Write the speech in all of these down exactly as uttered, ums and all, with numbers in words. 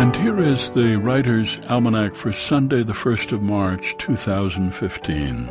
And here is the Writer's Almanac for Sunday, the first of March, two thousand fifteen.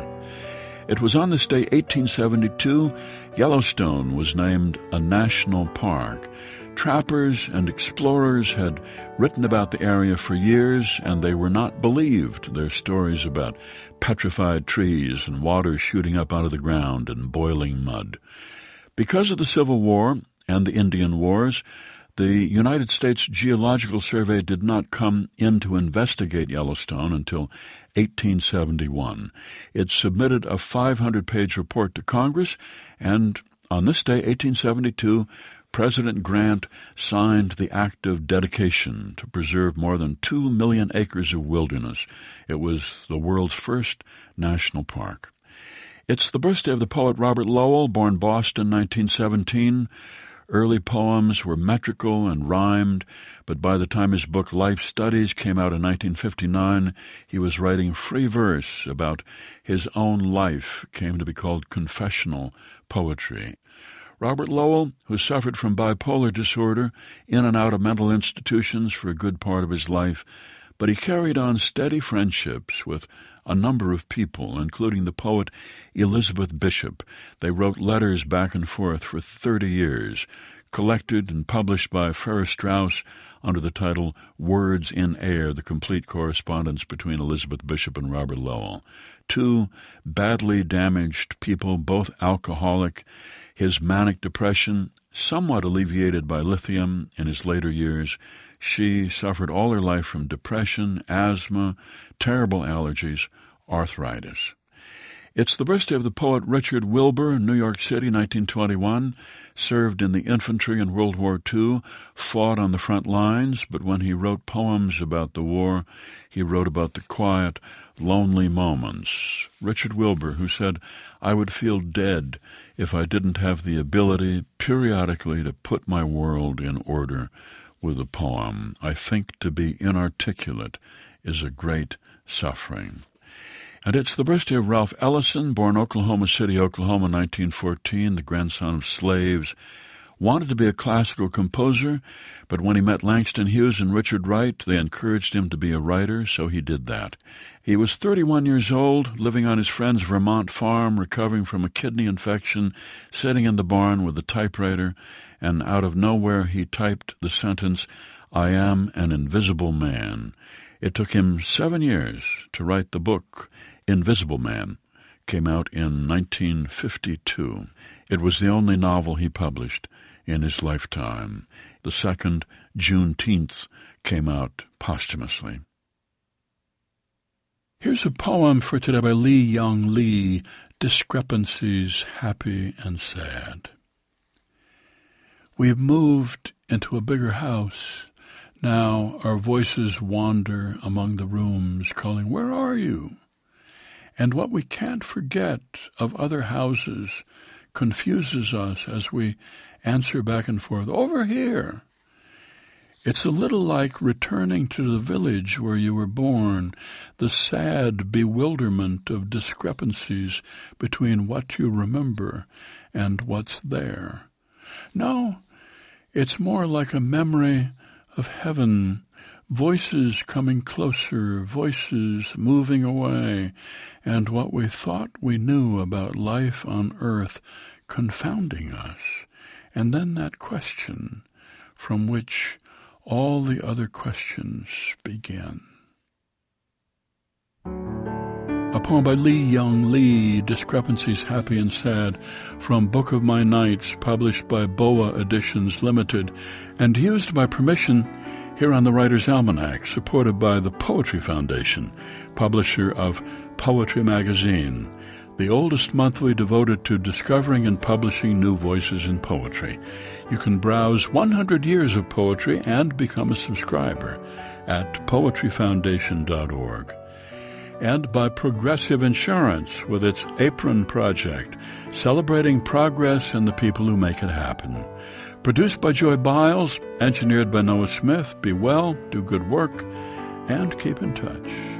It was on this day, eighteen seventy-two, Yellowstone was named a national park. Trappers and explorers had written about the area for years, and they were not believed. Their stories about petrified trees and water shooting up out of the ground and boiling mud. Because of the Civil War and the Indian Wars, the United States Geological Survey did not come in to investigate Yellowstone until eighteen seventy-one. It submitted a five hundred page report to Congress, and on this day, eighteen seventy-two, President Grant signed the Act of Dedication to preserve more than two million acres of wilderness. It was the world's first national park. It's the birthday of the poet Robert Lowell, born Boston, nineteen seventeen. Early poems were metrical and rhymed, but by the time his book Life Studies came out in nineteen fifty-nine, he was writing free verse about his own life, came to be called confessional poetry. Robert Lowell, who suffered from bipolar disorder, in and out of mental institutions for a good part of his life, but he carried on steady friendships with a number of people, including the poet Elizabeth Bishop. They wrote letters back and forth for thirty years, collected and published by Farrar Straus under the title Words in Air, the complete correspondence between Elizabeth Bishop and Robert Lowell. Two badly damaged people, both alcoholic, his manic depression somewhat alleviated by lithium in his later years. She suffered all her life from depression, asthma, terrible allergies, arthritis. It's the birthday of the poet Richard Wilbur, New York City, nineteen twenty-one, served in the infantry in World War Two, fought on the front lines, but when he wrote poems about the war, he wrote about the quiet, lonely moments. Richard Wilbur, who said, "I would feel dead if I didn't have the ability periodically to put my world in order with a poem. I think to be inarticulate is a great suffering." And it's the birthday of Ralph Ellison, born Oklahoma City, Oklahoma, nineteen fourteen, the grandson of slaves. Wanted to be a classical composer, but when he met Langston Hughes and Richard Wright, they encouraged him to be a writer, so he did that. He was thirty-one years old, living on his friend's Vermont farm, recovering from a kidney infection, sitting in the barn with a typewriter, and out of nowhere he typed the sentence, "I am an invisible man." It took him seven years to write the book. Invisible Man came out in nineteen fifty-two. It was the only novel he published in his lifetime. The second, Juneteenth, came out posthumously. Here's a poem for today by Lee Young Lee, Discrepancies, Happy and Sad. We've moved into a bigger house. Now our voices wander among the rooms, calling, "Where are you?" And what we can't forget of other houses confuses us as we answer back and forth, "Over here." It's a little like returning to the village where you were born, the sad bewilderment of discrepancies between what you remember and what's there. No, it's more like a memory of heaven, voices coming closer, voices moving away, and what we thought we knew about life on earth confounding us. And then that question from which all the other questions begin. A poem by Lee Young Lee, Discrepancies, Happy and Sad, from Book of My Nights, published by Boa Editions Limited, and used by permission here on the Writer's Almanac, supported by the Poetry Foundation, publisher of Poetry Magazine, the oldest monthly devoted to discovering and publishing new voices in poetry. You can browse one hundred years of poetry and become a subscriber at poetry foundation dot org. And by Progressive Insurance with its Apron Project, celebrating progress and the people who make it happen. Produced by Joy Biles, engineered by Noah Smith. Be well, do good work, and keep in touch.